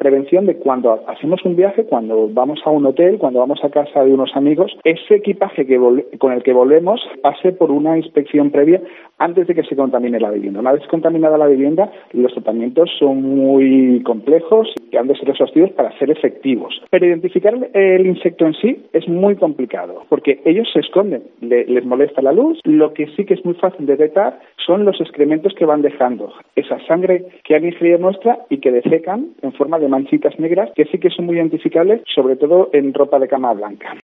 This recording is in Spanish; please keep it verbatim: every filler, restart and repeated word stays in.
prevención de cuando hacemos un viaje, cuando vamos a un hotel, cuando vamos a casa de unos amigos, ese equipaje que vol- con el que volvemos pase por una inspección previa antes de que se contamine la vivienda. Una vez contaminada la vivienda, los tratamientos son muy complejos y han de ser exhaustivos para ser efectivos. Pero identificar el insecto en sí es muy complicado, porque ellos se esconden, le, les molesta la luz. Lo que sí que es muy fácil de detectar son los excrementos que van dejando, esa sangre que han ingerido nuestra y que defecan en forma de manchitas negras, que sí que son muy identificables, sobre todo en ropa de cama blanca.